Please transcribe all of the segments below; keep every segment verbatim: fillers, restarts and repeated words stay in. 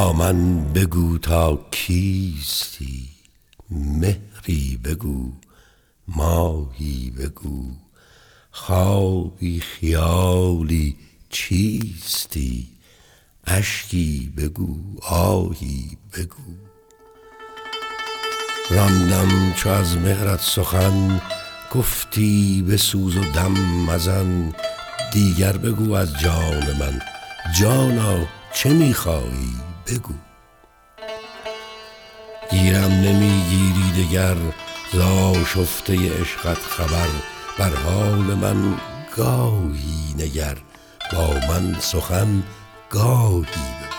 با من بگو تا کیستی، مهری بگو، ماهی بگو، خوابی خیالی چیستی، اشکی بگو، آهی بگو. راندم چو از مهرت سخن، گفتی بسوز و دم مزن. دیگر بگو از جان من، جانا چه میخواهی بگو. گیرم نمیگیری دگر ز آشفته عشقت خبر. بر حال من گاهی نگر، با من سخن گاهی بگو.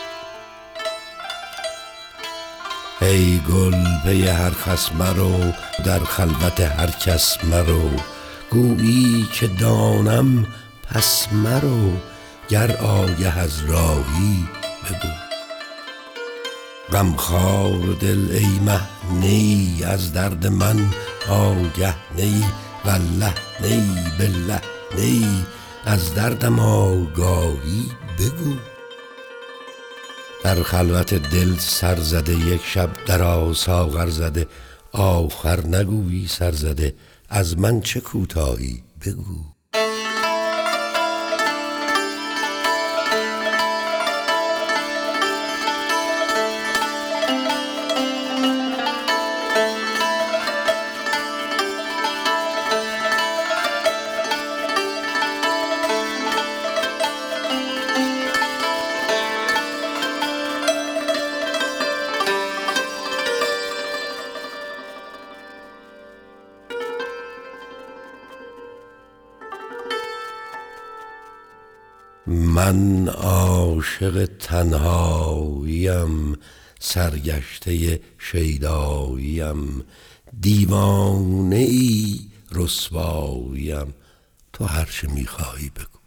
ای گل پی هر خس مرو، در خلوت هر کس مرو. گویی که دانم پس مرو، گر آگه از راهی بگو. غمخوار دل ای مه نیی، از درد من آگه نیی. والله نیی بالله نیی، از دردم آگاهی بگو. در خلوت دل سر زده، یک شب درا ساغر زده. آخر نگویی سر زده، از من چه کوتاهی بگو. من عاشق تنهاییم، سرگشته شیداییم. دیوانه ای رسواییم، تو هر چه میخواهی بگو.